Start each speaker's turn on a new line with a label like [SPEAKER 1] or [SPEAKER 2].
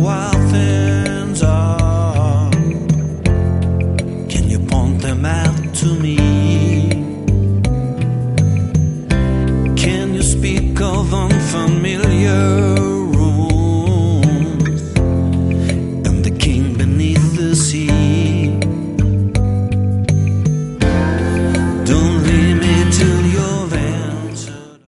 [SPEAKER 1] while things are? Can you point them out to me? Can you speak of them